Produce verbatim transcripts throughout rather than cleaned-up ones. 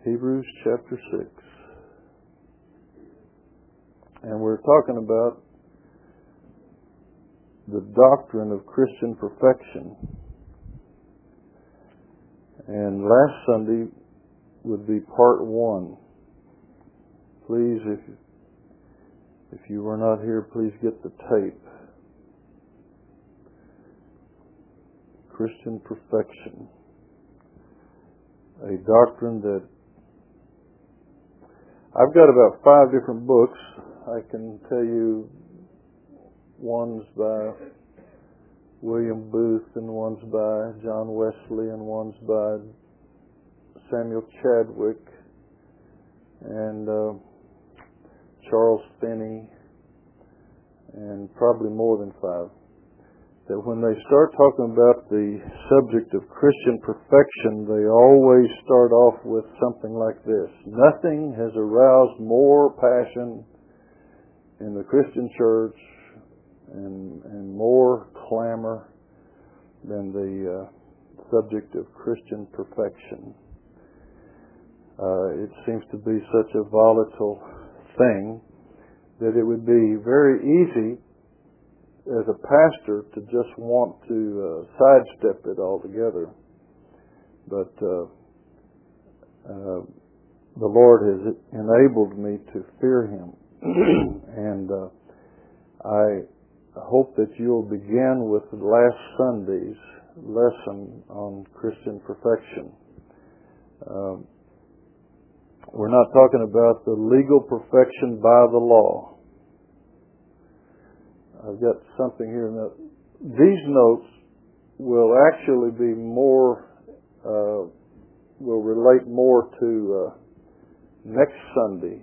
Hebrews chapter six. And we're talking about the doctrine of Christian perfection. And last Sunday would be part one. Please, if, if you were not here, please get the tape. Christian perfection. A doctrine that I've got about five different books. I can tell you one's by William Booth and one's by John Wesley and one's by Samuel Chadwick and uh, Charles Finney, and probably more than five. That when they start talking about the subject of Christian perfection, they always start off with something like this: nothing has aroused more passion in the Christian church and, and more clamor than the uh, subject of Christian perfection. Uh, it seems to be such a volatile thing that it would be very easy as a pastor to just want to uh, sidestep it altogether. But uh, uh, the Lord has enabled me to fear Him. and uh, I hope that you'll begin with last Sunday's lesson on Christian perfection. Uh, we're not talking about the legal perfection by the law. I've got something here. Now, these notes will actually be more, uh, will relate more to uh, next Sunday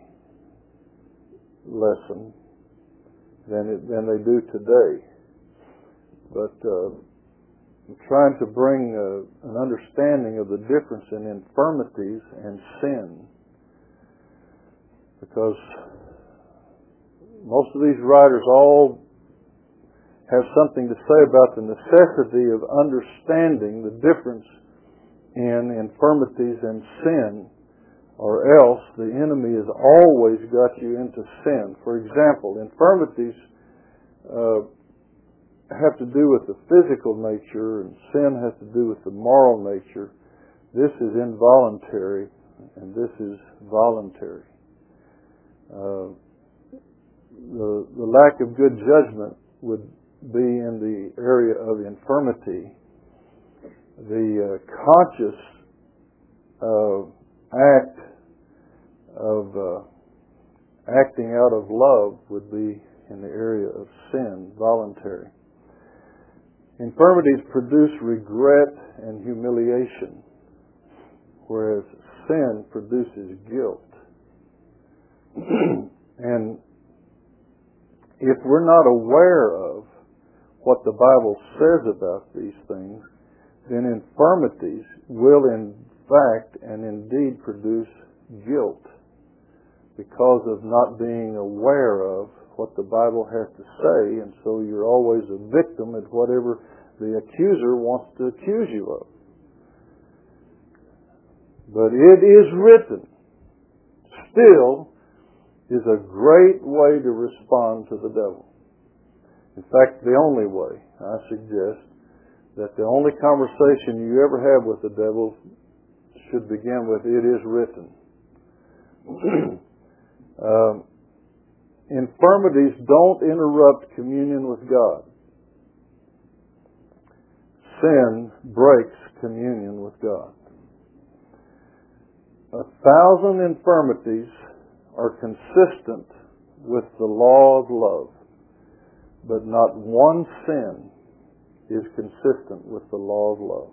lesson than it, than they do today. But uh, I'm trying to bring uh, an understanding of the difference in infirmities and sin, because most of these writers all have something to say about the necessity of understanding the difference in infirmities and sin, or else the enemy has always got you into sin. For example, infirmities uh, have to do with the physical nature, and sin has to do with the moral nature. This is involuntary, and this is voluntary. Uh, the, the lack of good judgment would be in the area of infirmity. The uh, conscious uh, act of uh, acting out of love would be in the area of sin, voluntary. Infirmities produce regret and humiliation, whereas sin produces guilt. And if we're not aware of what the Bible says about these things, then infirmities will in fact and indeed produce guilt because of not being aware of what the Bible has to say, and so you're always a victim at whatever the accuser wants to accuse you of. But it is written still is a great way to respond to the devil. In fact, the only way, I suggest, that the only conversation you ever have with the devil should begin with, it is written. um, infirmities don't interrupt communion with God. Sin breaks communion with God. A thousand infirmities are consistent with the law of love, but not one sin is consistent with the law of love.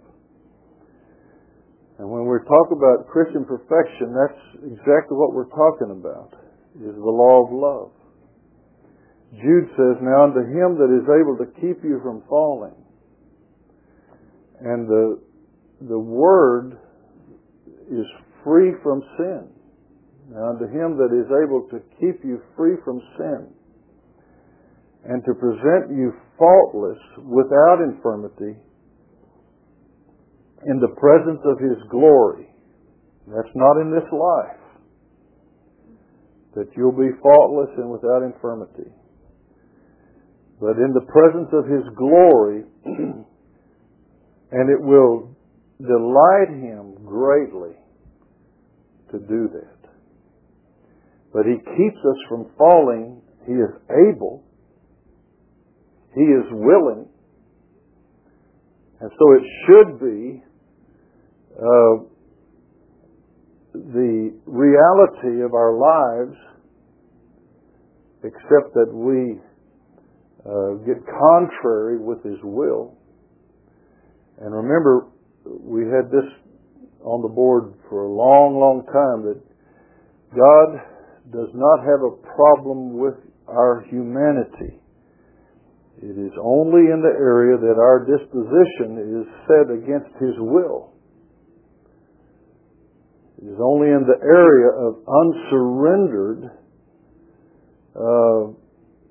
And when we talk about Christian perfection, that's exactly what we're talking about, is the law of love. Jude says, now unto him that is able to keep you from falling. And the, the word is free from sin. Now unto him that is able to keep you free from sin, and to present you faultless without infirmity in the presence of his glory That's not in this life. That you'll be faultless and without infirmity. But in the presence of His glory, and it will delight Him greatly to do that. But He keeps us from falling. He is able. He is willing. And so it should be uh, the reality of our lives, except that we uh, get contrary with His will. And remember, we had this on the board for a long, long time, that God does not have a problem with our humanity. It is only in the area that our disposition is set against His will. It is only in the area of unsurrendered, uh,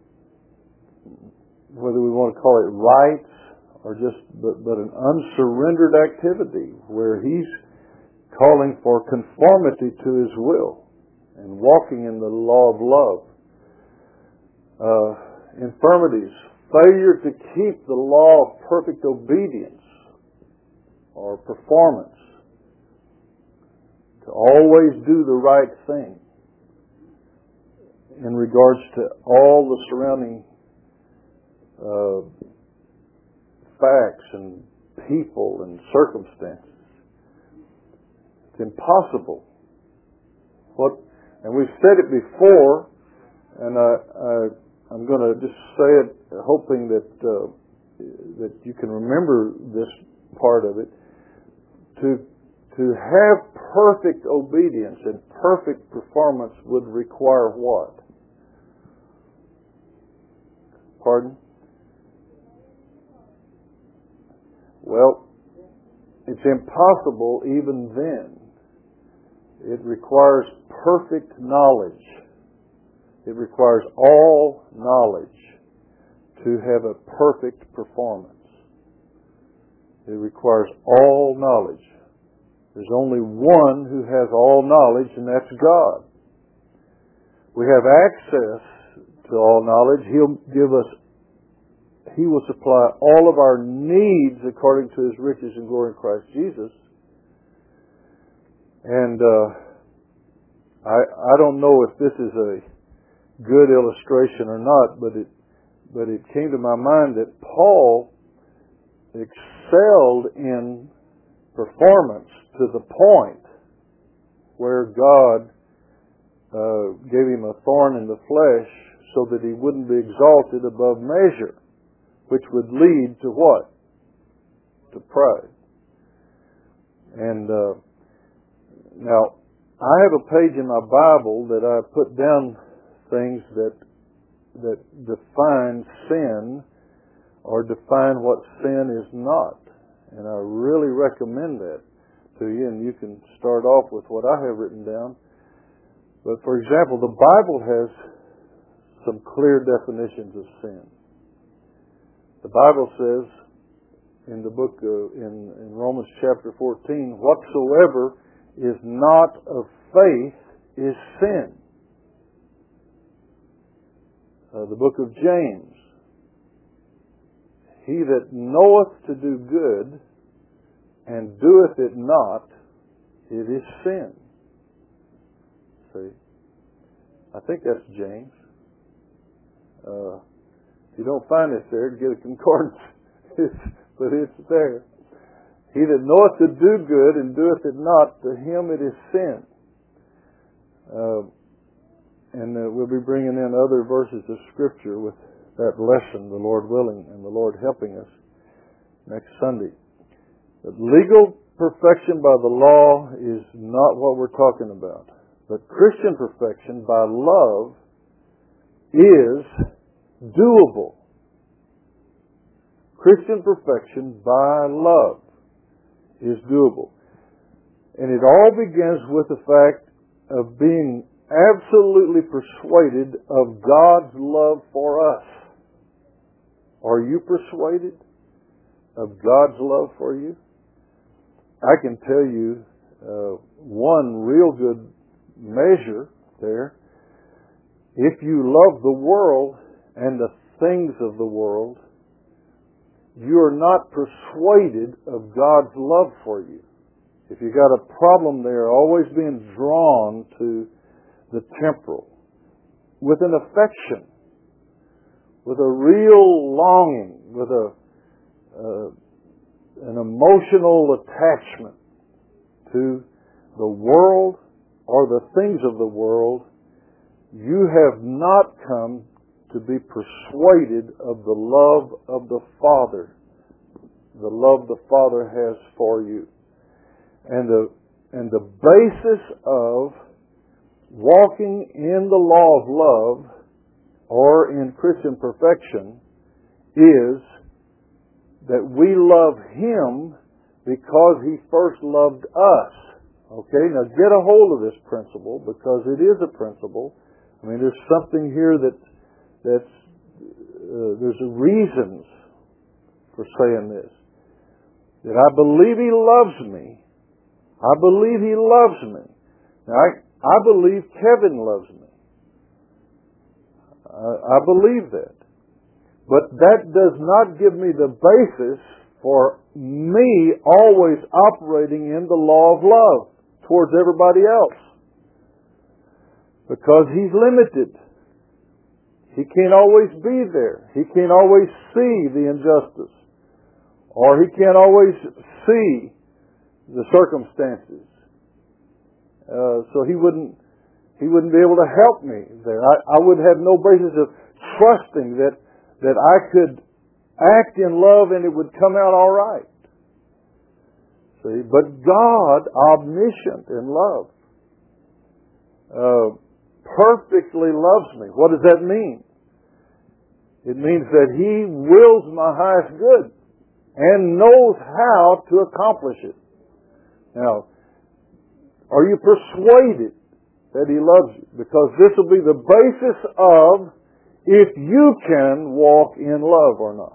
whether we want to call it rights or just, but, but an unsurrendered activity where He's calling for conformity to His will and walking in the law of love. Uh, infirmities, failure to keep the law of perfect obedience or performance, to always do the right thing in regards to all the surrounding uh, facts and people and circumstances. It's impossible. What, and we've said it before, and I, I, I'm going to just say it, hoping that uh, that you can remember this part of it. To to have perfect obedience and perfect performance would require what? Pardon? Well, it's impossible even then. It requires perfect knowledge. It requires all knowledge to have a perfect performance. It requires all knowledge. There's only one who has all knowledge, and that's God. We have access to all knowledge. He'll give us, He will supply all of our needs according to His riches and glory in Christ Jesus. And uh, I I don't know if this is a good illustration or not, but it but it came to my mind that Paul excelled in performance to the point where God uh, gave him a thorn in the flesh so that he wouldn't be exalted above measure, which would lead to what? To pride. And uh, now, I have a page in my Bible that I put down things that that define sin or define what sin is not. And I really recommend that to you, and you can start off with what I have written down. But for example, the Bible has some clear definitions of sin. The Bible says in the book of, in, in Romans chapter fourteen, whatsoever is not of faith is sin. Uh, the book of James, he that knoweth to do good and doeth it not, it is sin. See? I think that's James. Uh, if you don't find it there, get a concordance. But it's there. He that knoweth to do good and doeth it not, to him it is sin. Uh, and uh, we'll be bringing in other verses of Scripture with that lesson, the Lord willing, and the Lord helping us next Sunday. But legal perfection by the law is not what we're talking about. But Christian perfection by love is doable. Christian perfection by love is doable. And it all begins with the fact of being absolutely persuaded of God's love for us. Are you persuaded of God's love for you? I can tell you, uh, one real good measure there. If you love the world and the things of the world, you are not persuaded of God's love for you. If you've got a problem there, always being drawn to the temporal, with an affection, with a real longing, with a uh, an emotional attachment to the world or the things of the world, you have not come to be persuaded of the love of the Father, the love the Father has for you. And the, and the basis of walking in the law of love, or in Christian perfection, is that we love Him because He first loved us. Okay, now get a hold of this principle, because it is a principle. I mean, there's something here that that's uh, there's reasons for saying this. That I believe He loves me. I believe He loves me. Now, I, I believe Kevin loves me. I, I believe that. But that does not give me the basis for me always operating in the law of love towards everybody else. Because He's limited. He can't always be there. He can't always see the injustice. Or He can't always see the circumstances. Uh, so He wouldn't He wouldn't be able to help me there. I, I would have no basis of trusting that, that I could act in love and it would come out all right. See? But God, omniscient in love, uh, perfectly loves me. What does that mean? It means that He wills my highest good and knows how to accomplish it. Now, are you persuaded that He loves you? Because this will be the basis of if you can walk in love or not.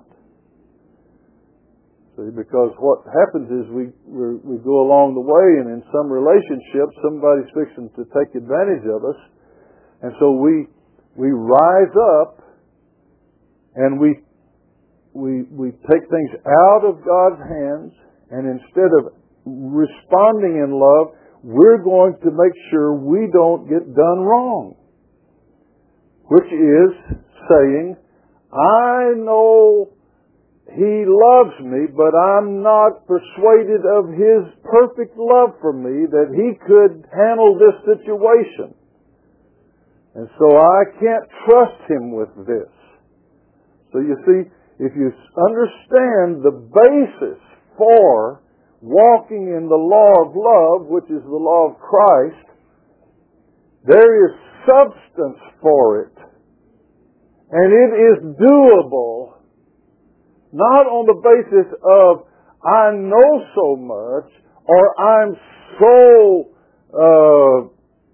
See, because what happens is we we we go along the way, and in some relationships, somebody's fixing to take advantage of us, and so we we rise up and we we we take things out of God's hands, and instead of responding in love, we're going to make sure we don't get done wrong. Which is saying, I know He loves me, but I'm not persuaded of His perfect love for me that He could handle this situation. And so I can't trust Him with this. So you see, if you understand the basis for walking in the law of love, which is the law of Christ, there is substance for it. And it is doable, not on the basis of I know so much, or I'm so uh,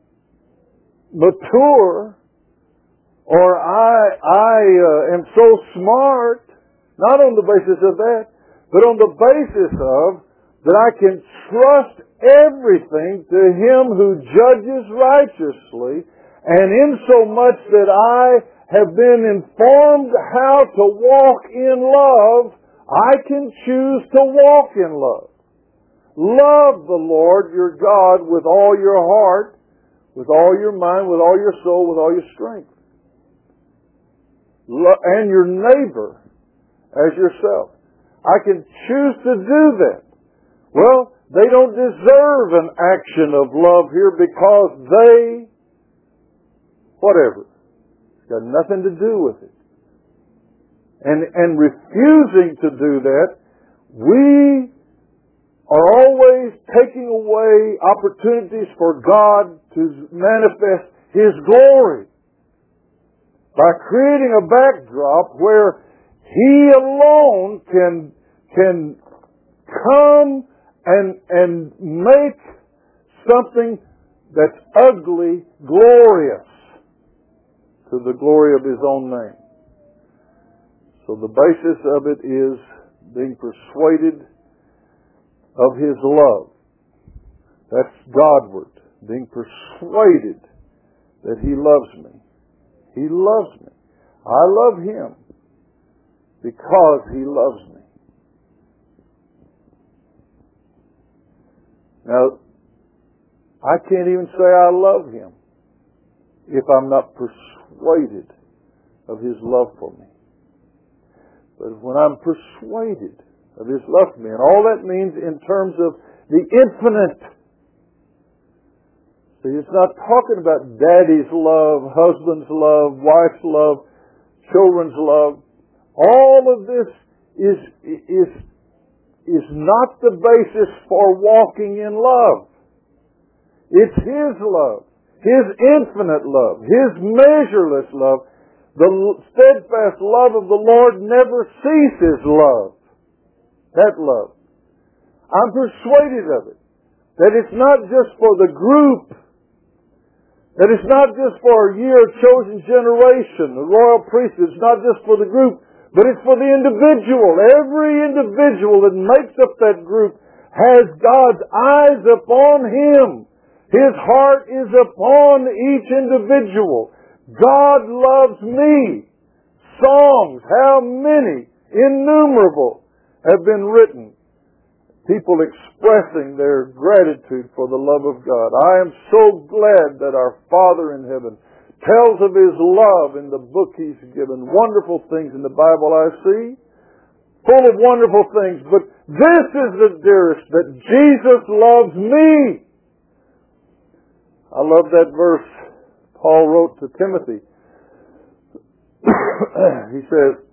mature, or I I uh, am so smart. Not on the basis of that, but on the basis of that I can trust everything to Him who judges righteously, and in so much that I have been informed how to walk in love, I can choose to walk in love. Love the Lord your God with all your heart, with all your mind, with all your soul, with all your strength. And your neighbor as yourself. I can choose to do that. Well, they don't deserve an action of love here because they, whatever. It's got nothing to do with it. And, and refusing to do that, we are always taking away opportunities for God to manifest His glory by creating a backdrop where He alone can, can come and, and make something that's ugly glorious to the glory of His own name. So the basis of it is being persuaded of His love. That's Godward, being persuaded that He loves me. He loves me. I love Him because He loves me. Now, I can't even say I love Him if I'm not persuaded of His love for me. But when I'm persuaded of His love for me, and all that means in terms of the infinite. See, it's not talking about daddy's love, husband's love, wife's love, children's love. All of this is, is, is not the basis for walking in love. It's His love, His infinite love, His measureless love. The steadfast love of the Lord never ceases love. That love. I'm persuaded of it. That it's not just for the group. That it's not just for a year of chosen generation, the royal priesthood. It's not just for the group, but it's for the individual. Every individual that makes up that group has God's eyes upon him. His heart is upon each individual. God loves me. Songs, how many, innumerable, have been written. People expressing their gratitude for the love of God. I am so glad that our Father in heaven tells of His love in the book He's given. Wonderful things in the Bible I see. Full of wonderful things. But this is the dearest, that Jesus loves me. I love that verse Paul wrote to Timothy. He says,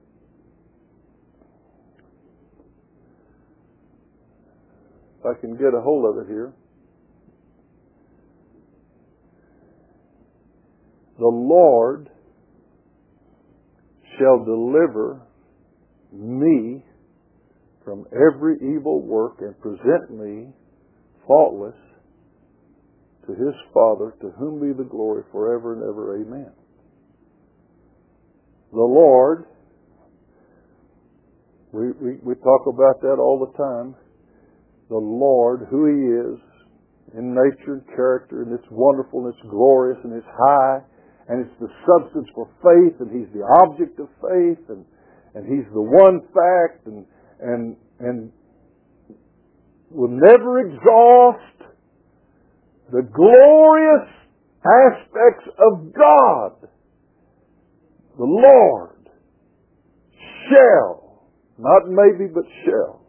if I can get a hold of it here. The Lord shall deliver me from every evil work and present me faultless to His Father, to whom be the glory forever and ever. Amen. The Lord, we, we, we talk about that all the time. The Lord, who He is, in nature and character, and it's wonderful, and it's glorious, and it's high, and it's the substance for faith, and He's the object of faith, and, and He's the one fact, and, and, and will never exhaust the glorious aspects of God. The Lord shall, not maybe, but shall,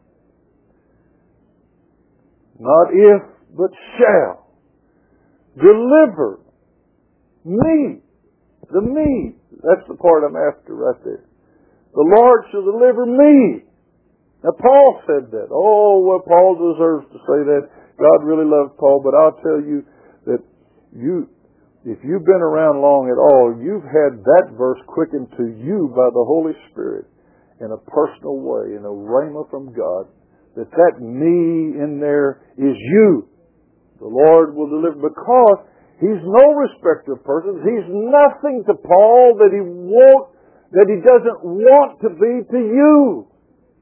not if, but shall, deliver me. The me. That's the part I'm after right there. The Lord shall deliver me. Now Paul said that. Oh, well, Paul deserves to say that. God really loves Paul, but I'll tell you that you, if you've been around long at all, you've had that verse quickened to you by the Holy Spirit in a personal way, in a rhema from God. That that me in there is you. The Lord will deliver, because He's no respecter of persons. He's nothing to Paul that He won't, that He doesn't want to be to you.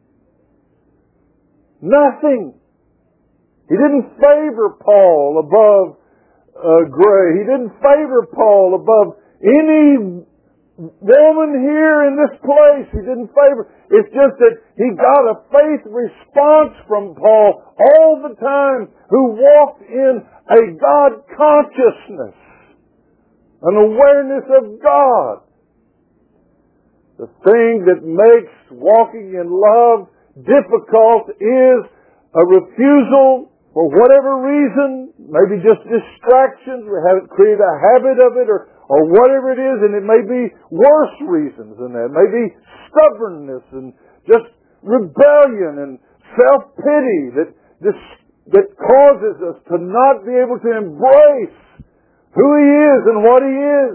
Nothing. He didn't favor Paul above uh, Gray. He didn't favor Paul above any woman here in this place. He didn't favor. It's just that he got a faith response from Paul all the time, who walked in a God consciousness, an awareness of God. The thing that makes walking in love difficult is a refusal, for whatever reason, maybe just distractions, we haven't created a habit of it, or or whatever it is, and it may be worse reasons than that. It may be stubbornness and just rebellion and self-pity that this, that causes us to not be able to embrace who He is and what He is.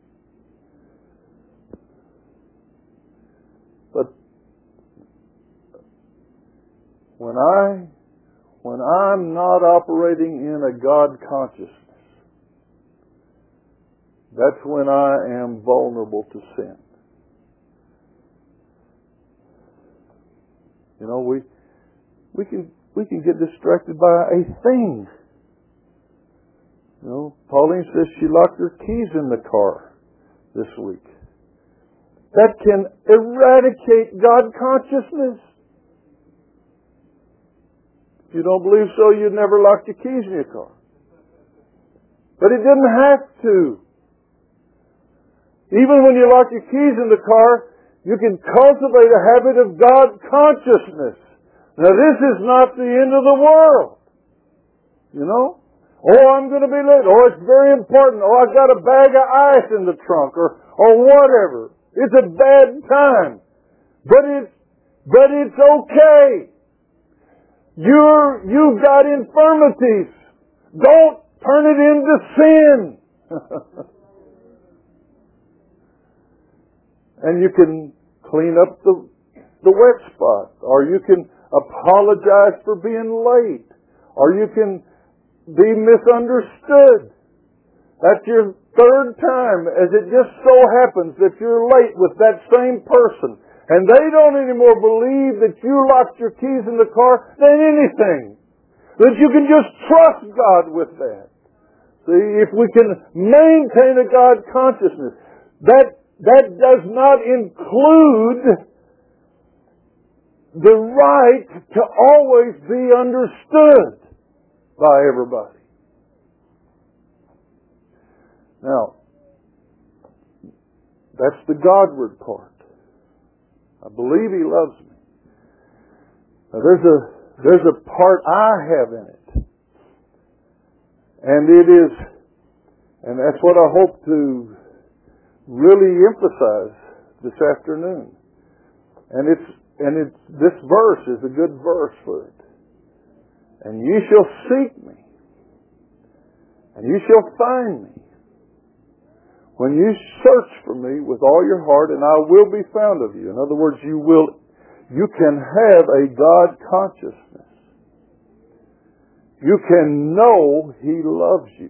But when I, when I'm not operating in a God consciousness, that's when I am vulnerable to sin. You know, we we can we can get distracted by a thing. You know, Pauline says she locked her keys in the car this week. That can eradicate God consciousness. If you don't believe so, you'd never lock your keys in your car. But it didn't have to. Even when you lock your keys in the car, you can cultivate a habit of God consciousness. Now this is not the end of the world. You know? Oh, I'm going to be late. Oh, it's very important. Oh, I've got a bag of ice in the trunk, or or whatever. It's a bad time. But it's, but it's okay. You're, you've got infirmities. Don't turn it into sin. And you can clean up the, the wet spot. Or you can apologize for being late. Or you can be misunderstood. That's your third time, as it just so happens that you're late with that same person, and they don't anymore believe that you locked your keys in the car than anything. That you can just trust God with that. See, if we can maintain a God consciousness, that, that does not include the right to always be understood by everybody. Now, that's the Godward part. I believe He loves me. Now, there's a there's a part I have in it, and it is, and that's what I hope to really emphasize this afternoon. And it's and it's this verse is a good verse for it. And ye shall seek me, and ye shall find me, when you search for me with all your heart, and I will be found of you. In other words, you will, you can have a God consciousness. You can know He loves you.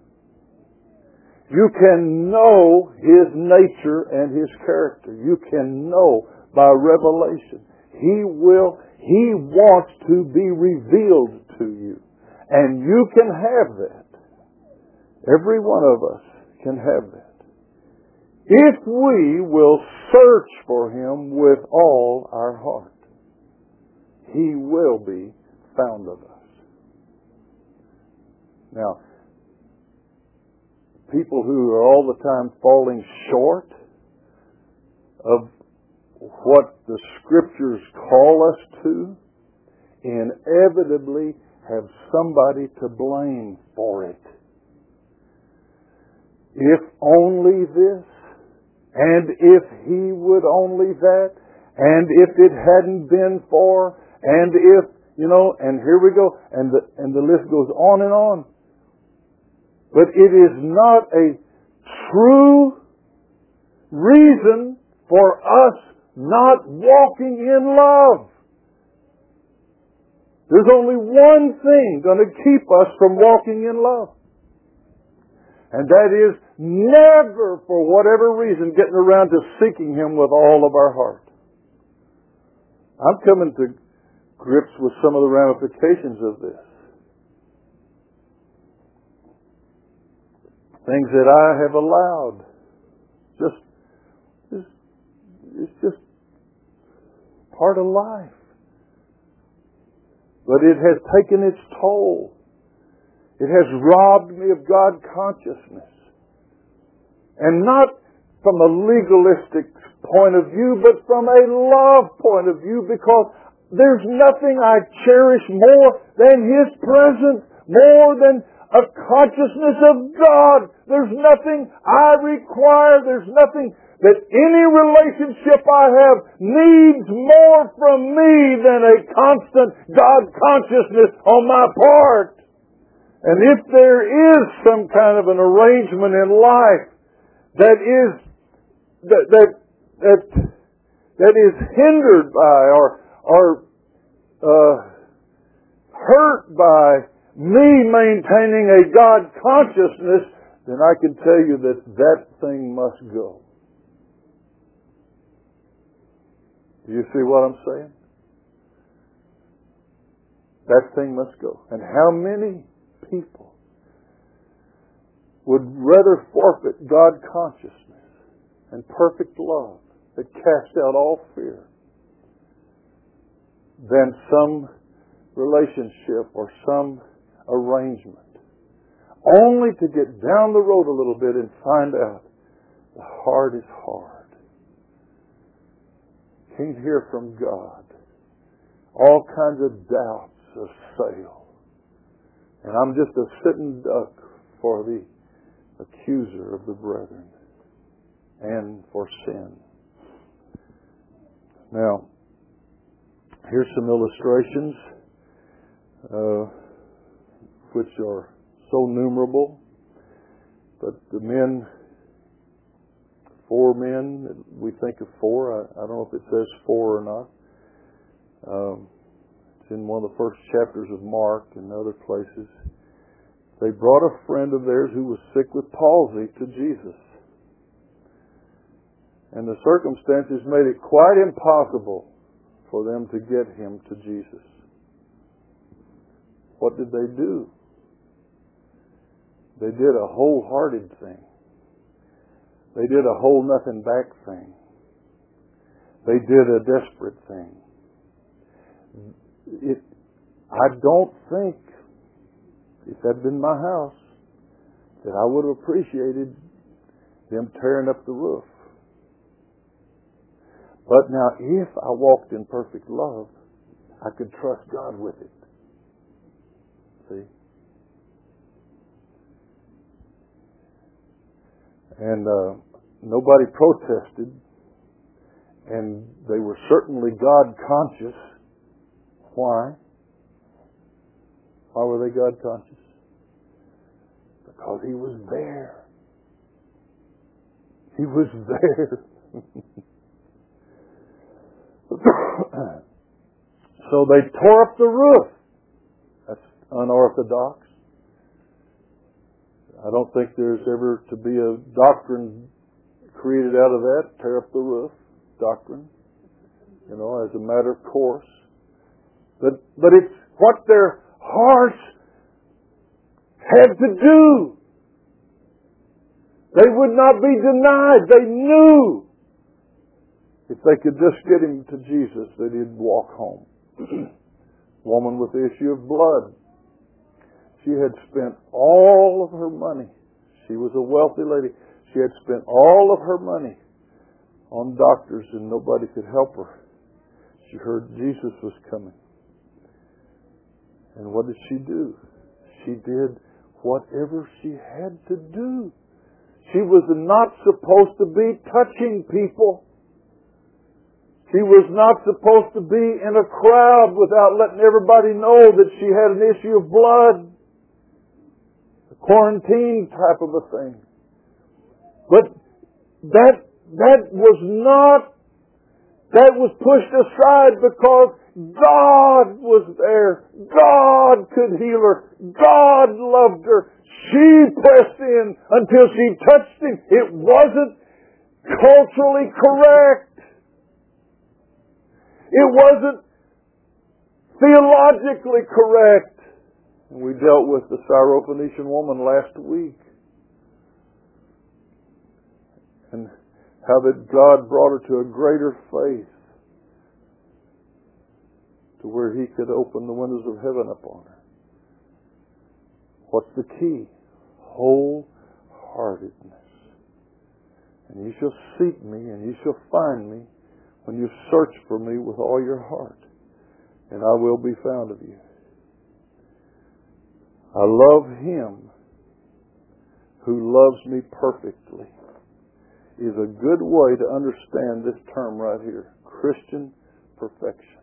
You can know His nature and His character. You can know by revelation. He will, He wants to be revealed to you. And you can have that. Every one of us can have that. If we will search for Him with all our heart, He will be found of us. Now, people who are all the time falling short of what the Scriptures call us to, inevitably have somebody to blame for it. If only this, and if he would only that, and if it hadn't been for, and if, you know, and here we go, and the, and the list goes on and on. But it is not a true reason for us not walking in love. There's only one thing going to keep us from walking in love. And that is never, for whatever reason, getting around to seeking Him with all of our heart. I'm coming to grips with some of the ramifications of this. Things that I have allowed. Just, just, it's just part of life. But it has taken its toll. It has robbed me of God consciousness. And not from a legalistic point of view, but from a love point of view, because there's nothing I cherish more than His presence, more than a consciousness of God. There's nothing I require, there's nothing that any relationship I have needs more from me than a constant God consciousness on my part. And if there is some kind of an arrangement in life that is that that that, that is hindered by or or uh, hurt by me maintaining a God consciousness, then I can tell you that that thing must go. Do you see what I'm saying? That thing must go. And how many people would rather forfeit God consciousness and perfect love that casts out all fear than some relationship or some arrangement, only to get down the road a little bit and find out the heart is hard. Can't hear from God. All kinds of doubts assail. And I'm just a sitting duck for the accuser of the brethren and for sin. Now, here's some illustrations uh, which are so numerable, but the men, four men, we think of four. I, I don't know if it says four or not. Um, it's in one of the first chapters of Mark and other places. They brought a friend of theirs who was sick with palsy to Jesus. And the circumstances made it quite impossible for them to get him to Jesus. What did they do? They did a wholehearted thing. They did a whole nothing back thing. They did a desperate thing. It, I don't think, if that had been my house, that I would have appreciated them tearing up the roof. But now, if I walked in perfect love, I could trust God with it. See? And uh, nobody protested, and they were certainly God conscious. Why? Why were they God conscious? Because He was there. He was there. So they tore up the roof. That's unorthodox. I don't think there's ever to be a doctrine created out of that, tear up the roof doctrine, you know, as a matter of course. But, but it's what their hearts had to do. They would not be denied. They knew if they could just get him to Jesus that he'd walk home. Woman with the issue of blood. She had spent all of her money. She was a wealthy lady. She had spent all of her money on doctors and nobody could help her. She heard Jesus was coming. And what did she do? She did whatever she had to do. She was not supposed to be touching people. She was not supposed to be in a crowd without letting everybody know that she had an issue of blood. A quarantine type of a thing. But that, that was not, that was pushed aside because God was there. God could heal her. God loved her. She pressed in until she touched him. It wasn't culturally correct. It wasn't theologically correct. And we dealt with the Syrophoenician woman last week. And how that God brought her to a greater faith, to where He could open the windows of heaven upon her. What's the key? Wholeheartedness. And you shall seek me and you shall find me when you search for me with all your heart, and I will be found of you. I love Him who loves me perfectly is a good way to understand this term right here, Christian perfection.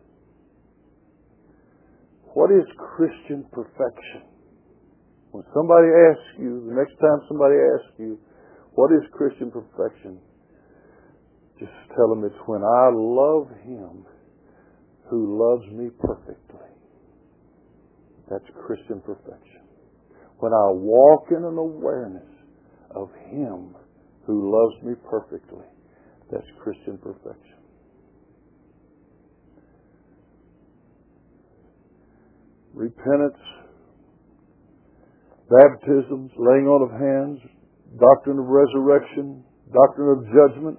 What is Christian perfection? When somebody asks you, the next time somebody asks you, what is Christian perfection? Just tell them it's when I love Him who loves me perfectly. That's Christian perfection. When I walk in an awareness of Him who loves me perfectly, that's Christian perfection. Repentance baptisms, laying on of hands, doctrine of resurrection, doctrine of judgment,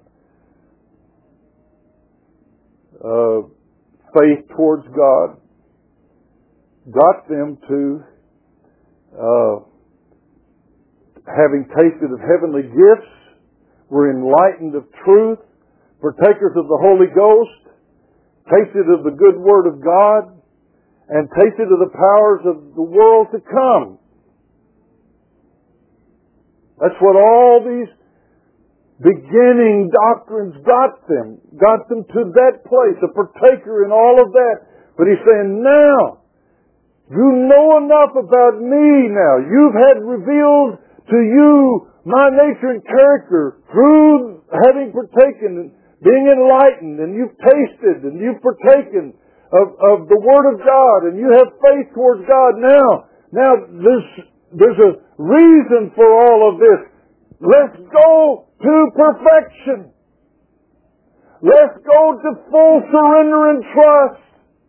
uh, faith towards God, got them to uh, having tasted of heavenly gifts, were enlightened of truth, partakers of the Holy Ghost, tasted of the good Word of God, and tasted of the powers of the world to come. That's what all these beginning doctrines got them. Got them to that place, a partaker in all of that. But He's saying, now, you know enough about me now. You've had revealed to you my nature and character through having partaken and being enlightened, and you've tasted and you've partaken of, of the Word of God, and you have faith towards God. Now, now there's, there's a reason for all of this. Let's go to perfection. Let's go to full surrender and trust.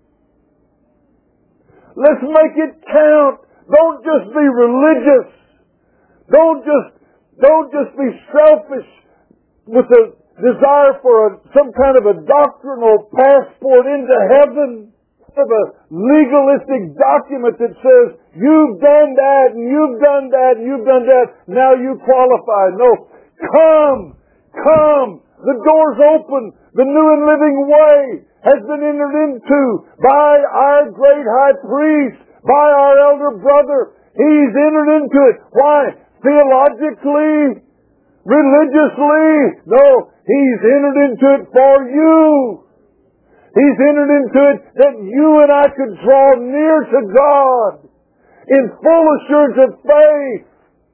Let's make it count. Don't just be religious. Don't just, don't just be selfish with a desire for a, some kind of a doctrinal passport into heaven, of a legalistic document that says, you've done that, and you've done that, and you've done that, now you qualify. No. Come! Come! The door's open. The new and living way has been entered into by our great high priest, by our elder brother. He's entered into it. Why? Theologically? Religiously? No. He's entered into it for you. He's entered into it that you and I could draw near to God in full assurance of faith,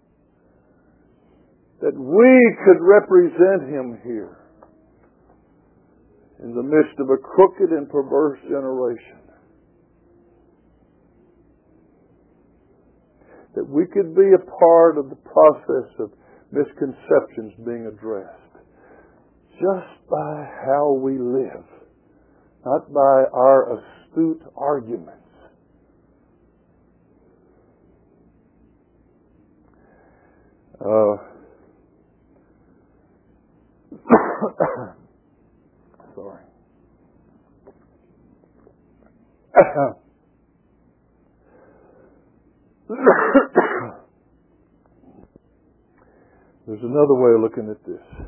that we could represent Him here in the midst of a crooked and perverse generation. That we could be a part of the process of misconceptions being addressed just by how we live, not by our astute arguments. Uh, sorry. There's another way of looking at this.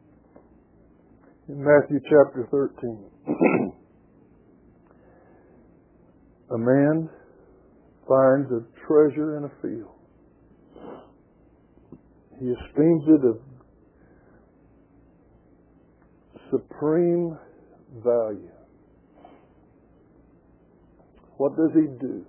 In Matthew chapter thirteen, a man finds a treasure in a field. He esteems it of supreme value. What does he do?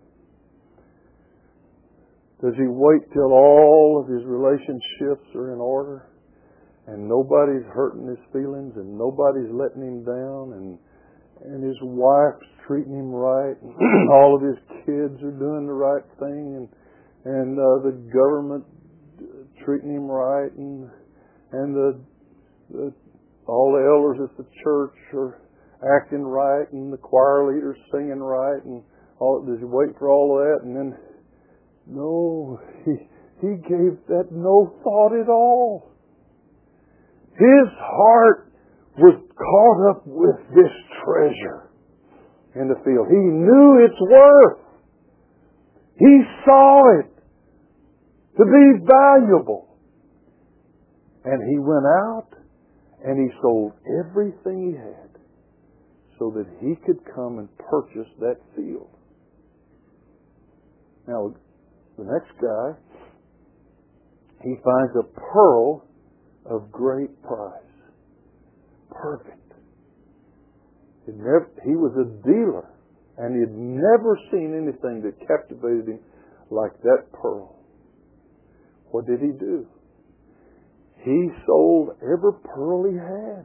Does he wait till all of his relationships are in order and nobody's hurting his feelings and nobody's letting him down and and his wife's treating him right and all of his kids are doing the right thing and and uh, the government treating him right and and the, the all the elders at the church are acting right and the choir leaders singing right and all? Does he wait for all of that? And then no, he he gave that no thought at all. His heart was caught up with this treasure in the field. He knew its worth. He saw it to be valuable. And he went out and he sold everything he had so that he could come and purchase that field. Now, the next guy, he finds a pearl of great price. Perfect. He, never, he was a dealer, and he had never seen anything that captivated him like that pearl. What did he do? He sold every pearl he had.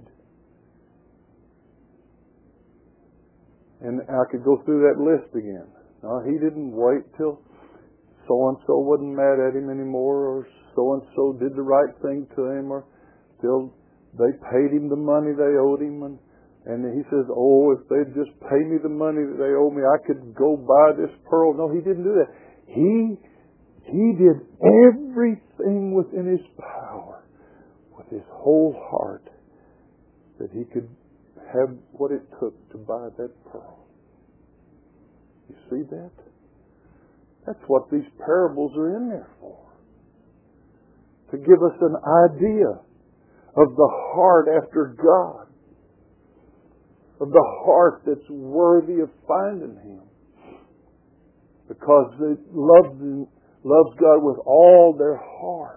And I could go through that list again. No, he didn't wait till so-and-so wasn't mad at him anymore, or so-and-so did the right thing to him, or till they paid him the money they owed him. And, and he says, oh, if they'd just pay me the money that they owe me, I could go buy this pearl. No, he didn't do that. He He did everything within His power, with His whole heart, that He could have what it took to buy that pearl. You see that? That's what these parables are in there for. To give us an idea of the heart after God. Of the heart that's worthy of finding Him. Because they loved Him, loves God with all their heart.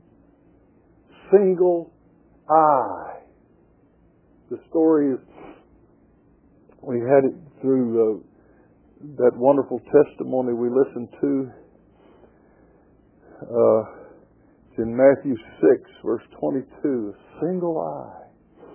Single eye. The story is, we had it through uh, that wonderful testimony we listened to. Uh, it's in Matthew six, verse twenty-two. A single eye.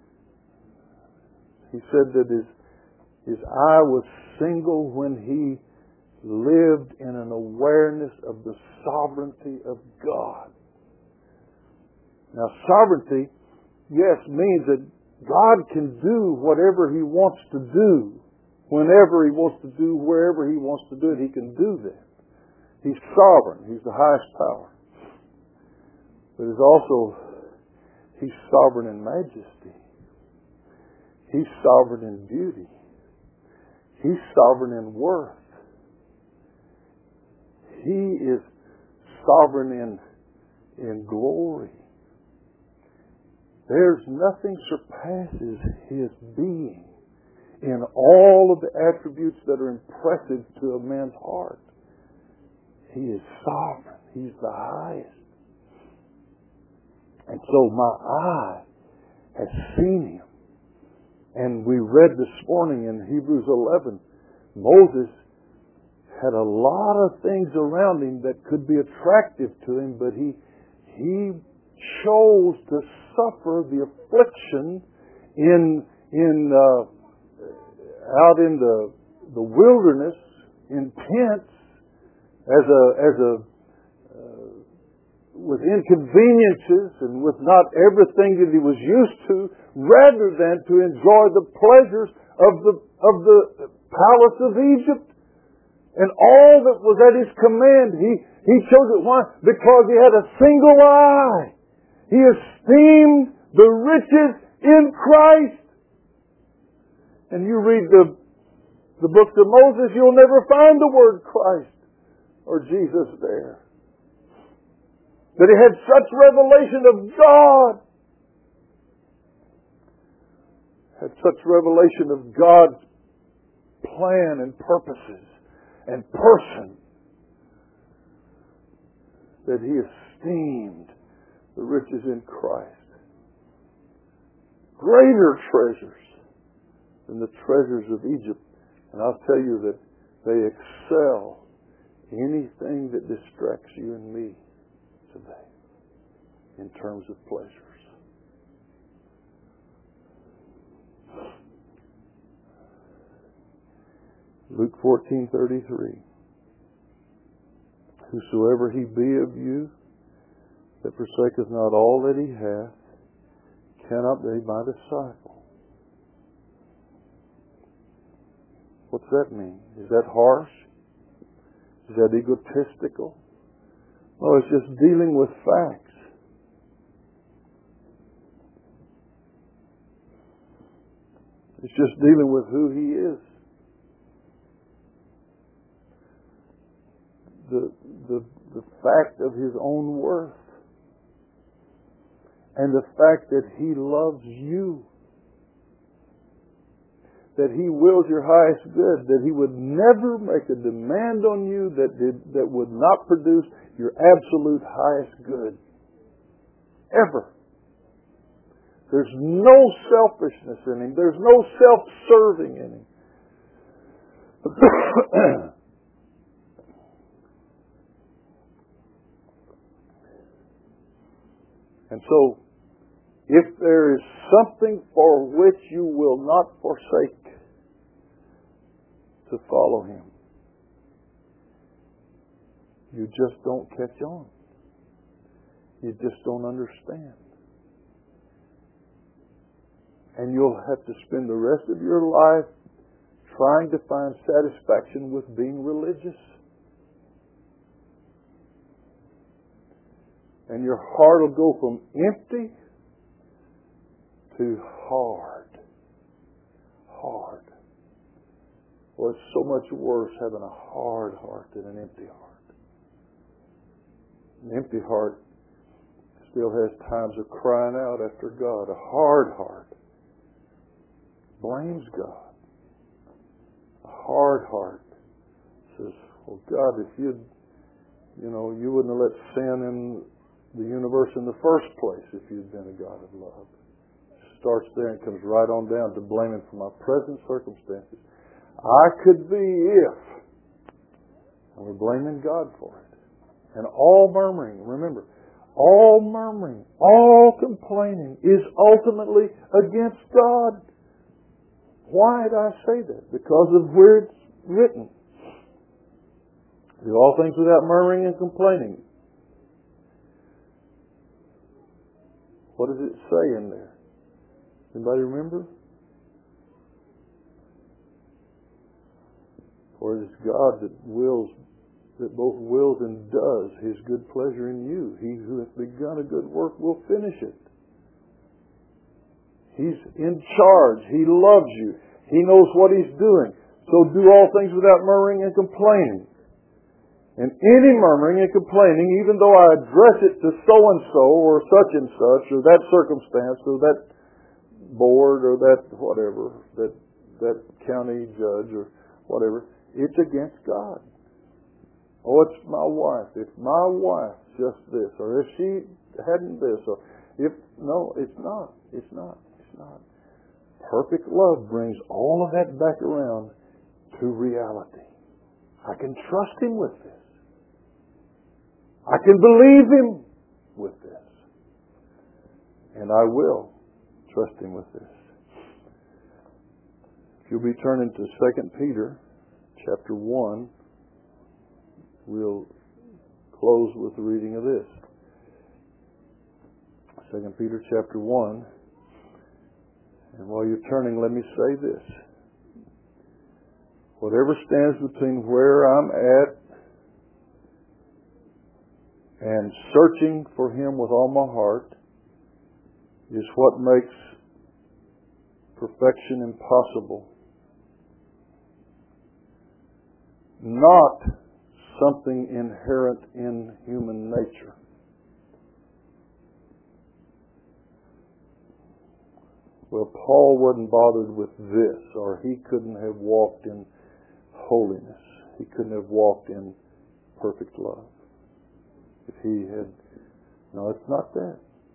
He said that his, his eye was single when he lived in an awareness of the sovereignty of God. Now, sovereignty, yes, means that God can do whatever He wants to do, whenever He wants to do, wherever He wants to do it, He can do that. He's sovereign. He's the highest power. But He's also, He's sovereign in majesty. He's sovereign in beauty. He's sovereign in worth. He is sovereign in, in glory. There's nothing surpasses His being in all of the attributes that are impressive to a man's heart. He is sovereign. He's the highest. And so my eye has seen Him. And we read this morning in Hebrews eleven, Moses had a lot of things around him that could be attractive to him, but he he chose to suffer the affliction in in uh, out in the the wilderness in tents as a as a uh, with inconveniences and with not everything that he was used to, rather than to enjoy the pleasures of the of the palace of Egypt and all that was at his command. He he chose it. Why? Because he had a single eye. He esteemed the riches in Christ. And you read the the books of Moses, you'll never find the word Christ or Jesus there. That he had such revelation of God. Had such revelation of God's plan and purposes and person that he esteemed the riches in Christ. Greater treasures than the treasures of Egypt. And I'll tell you that they excel anything that distracts you and me today in terms of pleasures. Luke fourteen thirty-three. Whosoever he be of you that forsaketh not all that he hath cannot be my disciple. What's that mean? Is that harsh? Is that egotistical? No, it's just dealing with facts. It's just dealing with who he is. The, the, the fact of his own worth. And the fact that he loves you. That he wills your highest good. That he would never make a demand on you that did, that would not produce your absolute highest good. Ever. There's no selfishness in him. There's no self-serving in him. And so, if there is something for which you will not forsake to follow him, you just don't catch on. You just don't understand. And you'll have to spend the rest of your life trying to find satisfaction with being religious. And your heart will go from empty to hard. Hard. Well, it's so much worse having a hard heart than an empty heart. An empty heart still has times of crying out after God. A hard heart blames God. A hard heart says, well, God, if you'd, you know, you wouldn't have let sin in the universe in the first place if you'd been a God of love. Starts there and comes right on down to blaming for my present circumstances. I could be if. And we're blaming God for it. And all murmuring, remember, all murmuring, all complaining is ultimately against God. Why did I say that? Because of where it's written. Do all things without murmuring and complaining. What does it say in there? Anybody remember? For it is God that wills, that both wills and does His good pleasure in you. He who hath begun a good work will finish it. He's in charge. He loves you. He knows what He's doing. So do all things without murmuring and complaining. And any murmuring and complaining, even though I address it to so-and-so or such and such or that circumstance or that board or that whatever, that that county judge or whatever, it's against God. Oh, it's my wife. If my wife just this, or if she hadn't this, or if no, it's not. It's not. It's not. Perfect love brings all of that back around to reality. I can trust Him with this. I can believe Him with this. And I will trust Him with this. If you'll be turning to Second Peter chapter one, we'll close with the reading of this. Second Peter chapter one. And while you're turning, let me say this. Whatever stands between where I'm at and searching for Him with all my heart is what makes perfection impossible. Not something inherent in human nature. Well, Paul wasn't bothered with this, or he couldn't have walked in holiness. He couldn't have walked in perfect love. If he had... No, it's not that.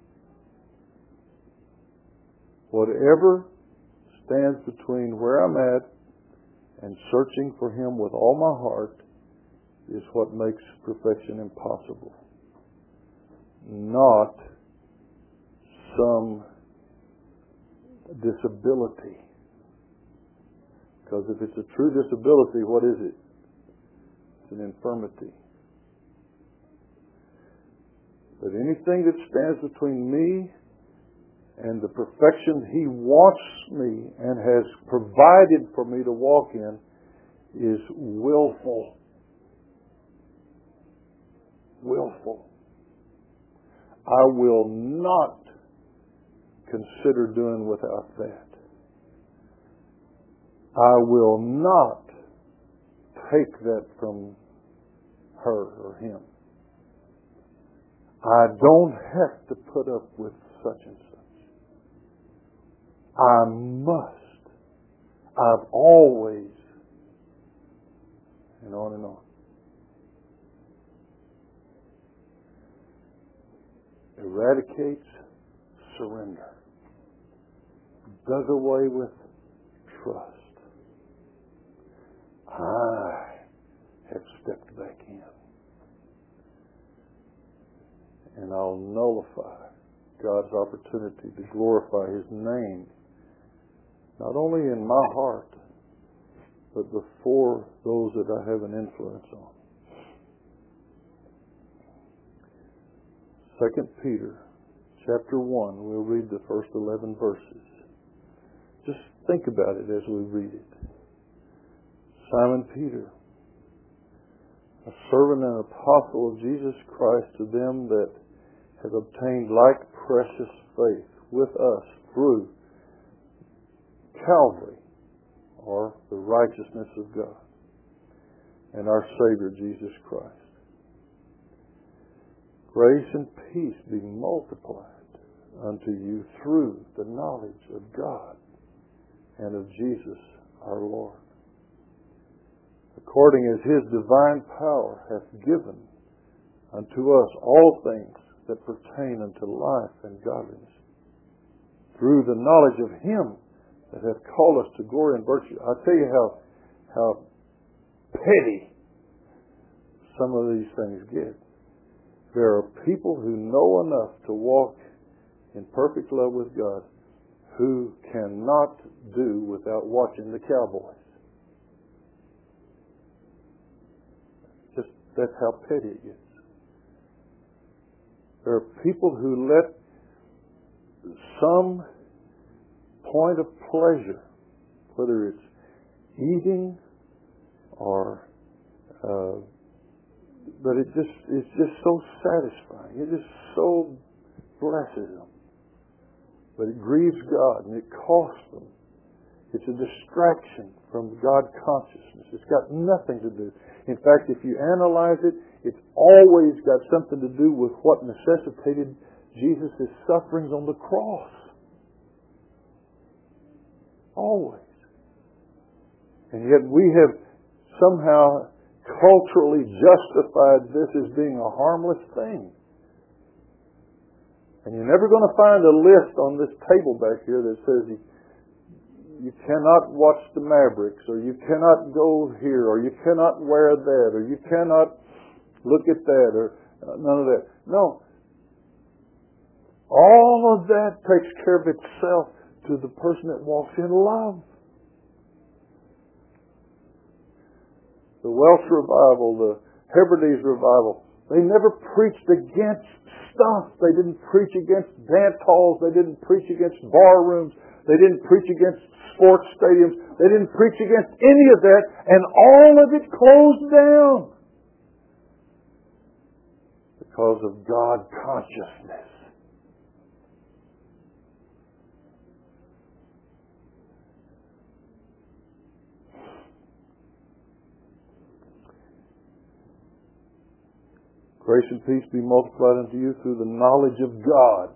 Whatever stands between where I'm at and searching for Him with all my heart is what makes perfection impossible. Not some disability. Because if it's a true disability, what is it? It's an infirmity. But anything that stands between me and the perfection He wants me and has provided for me to walk in is willful. Willful. I will not consider doing without that. I will not take that from her or him. I don't have to put up with such and such. I must. I've always. And on and on. Eradicates surrender. Does away with trust. I have stepped back in. And I'll nullify God's opportunity to glorify His name, not only in my heart, but before those that I have an influence on. Second Peter chapter one, we'll read the first eleven verses. Just think about it as we read it. Simon Peter, a servant and apostle of Jesus Christ, to them that have obtained like precious faith with us through Calvary, or the righteousness of God, and our Savior Jesus Christ. Grace and peace be multiplied unto you through the knowledge of God and of Jesus our Lord, according as His divine power hath given unto us all things that pertain unto life and godliness, through the knowledge of Him that hath called us to glory and virtue. I'll tell you how how petty some of these things get. There are people who know enough to walk in perfect love with God who cannot do without watching the Cowboys. Just that's how petty it gets. There are people who let some point of pleasure, whether it's eating or uh, but it just it's just so satisfying. It just so blesses them. But it grieves God and it costs them. It's a distraction from God consciousness. It's got nothing to do. In fact, if you analyze it, it's always got something to do with what necessitated Jesus' sufferings on the cross. Always. And yet we have somehow culturally justified this as being a harmless thing. And you're never going to find a list on this table back here that says you, you cannot watch the Mavericks, or you cannot go here, or you cannot wear that, or you cannot look at that, or none of that. No. All of that takes care of itself to the person that walks in love. The Welsh revival, the Hebrides revival, they never preached against stuff. They didn't preach against dance halls. They didn't preach against bar rooms. They didn't preach against sports stadiums. They didn't preach against any of that. And all of it closed down because of God consciousness. Grace and peace be multiplied unto you through the knowledge of God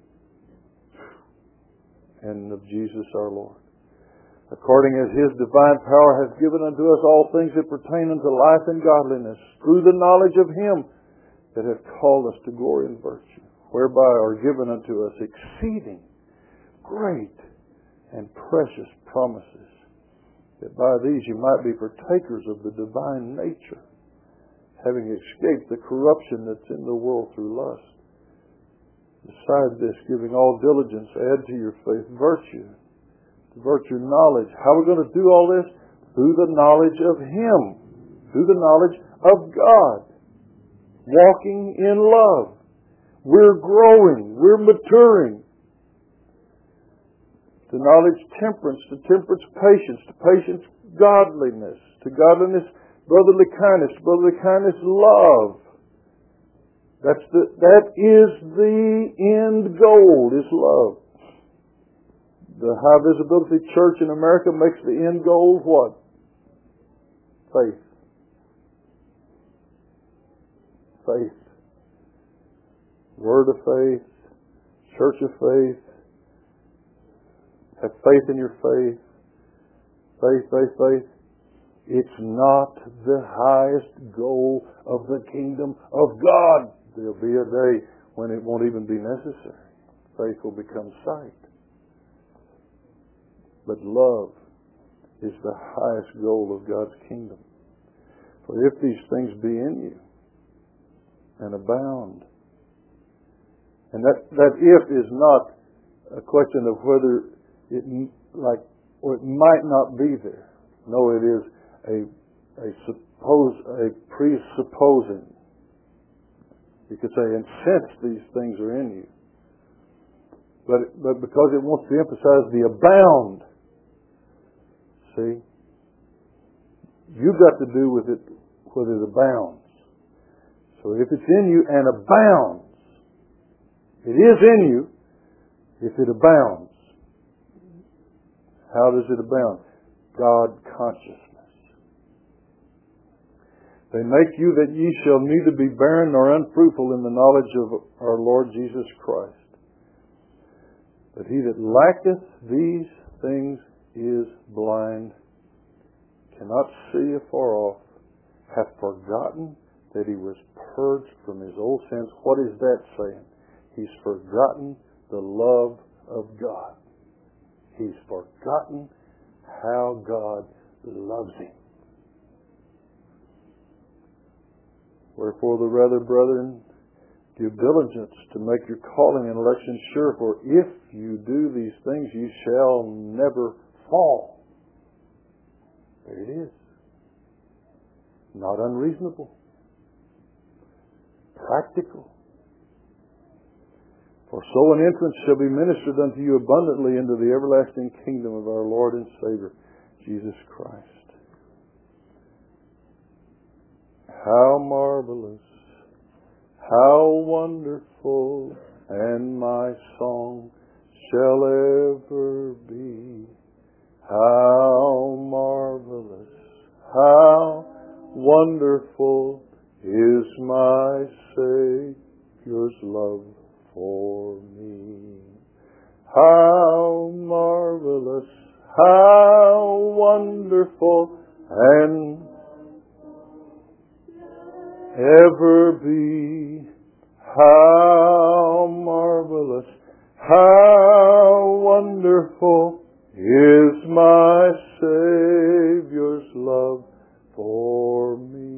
and of Jesus our Lord, according as His divine power hath given unto us all things that pertain unto life and godliness, through the knowledge of Him that hath called us to glory and virtue, whereby are given unto us exceeding great and precious promises, that by these you might be partakers of the divine nature, having escaped the corruption that's in the world through lust. Beside this, giving all diligence, add to your faith virtue. To virtue, knowledge. How are we going to do all this? Through the knowledge of Him. Through the knowledge of God. Walking in love. We're growing. We're maturing. To knowledge, temperance. To temperance, patience. To patience, godliness. To godliness, brotherly kindness. To brotherly kindness, love. That's the, that is the end goal, is love. The high visibility church in America makes the end goal what? Faith. Faith. Word of faith. Church of faith. Have faith in your faith. Faith, faith, faith. It's not the highest goal of the kingdom of God. There'll be a day when it won't even be necessary. Faith will become sight. But love is the highest goal of God's kingdom. For if these things be in you and abound, and that, that if is not a question of whether it like or it might not be there. No, it is a a suppose a presupposing. You could say, and since these things are in you. But, but because it wants to emphasize the abound, see, you've got to do with it whether it abounds. So if it's in you and abounds, It is in you if it abounds. How does it abound? God consciousness. They make you that ye shall neither be barren nor unfruitful in the knowledge of our Lord Jesus Christ. But he that lacketh these things is blind, cannot see afar off, hath forgotten that he was purged from his old sins. What is that saying? He's forgotten the love of God. He's forgotten how God loves him. Wherefore the rather, brethren, give diligence to make your calling and election sure, for if you do these things, you shall never fall. There it is. Not unreasonable. Practical. For so an entrance shall be ministered unto you abundantly into the everlasting kingdom of our Lord and Savior, Jesus Christ. How marvelous, how wonderful, and my song shall ever be. How marvelous, how wonderful is my Savior's love for me. How marvelous, how wonderful, and ever be. How marvelous, how wonderful is my Savior's love for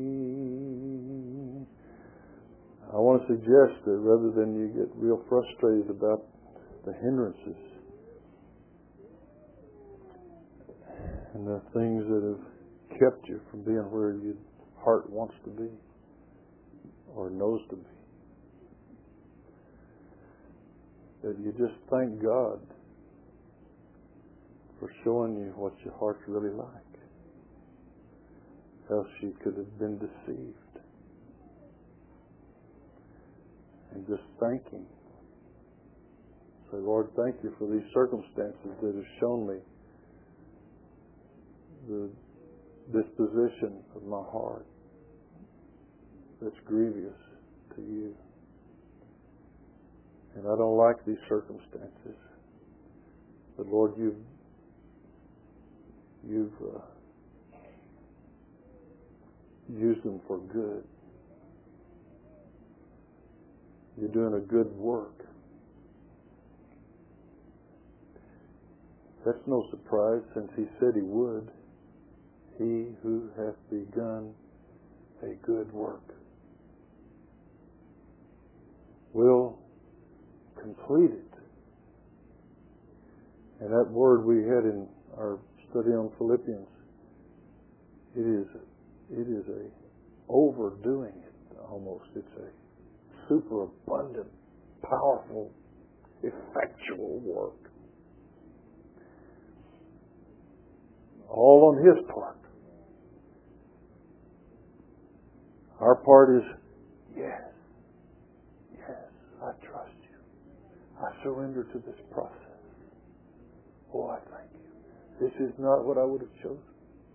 me. I want to suggest that rather than you get real frustrated about the hindrances and the things that have kept you from being where your heart wants to be or knows to be, that you just thank God for showing you what your heart's really like. Else you could have been deceived. And just thank Him. Say, Lord, thank you for these circumstances that have shown me the disposition of my heart that's grievous to you. And I don't like these circumstances. But Lord, you've you've uh, used them for good. You're doing a good work. That's no surprise, since He said He would. He who hath begun a good work will complete it. And that word we had in our study on Philippians, it is it is a overdoing it almost. It's a superabundant, powerful, effectual work. All on His part. Our part is, yes, yes, I trust you. I surrender to this process. Oh, I thank you. This is not what I would have chosen.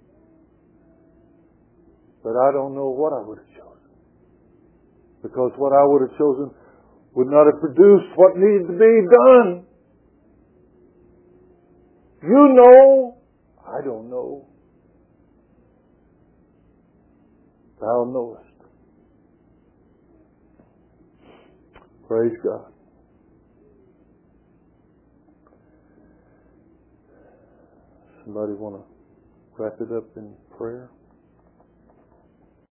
But I don't know what I would have chosen. Because what I would have chosen would not have produced what needed to be done. You know, I don't know. Thou knowest. Praise God. Somebody want to wrap it up in prayer?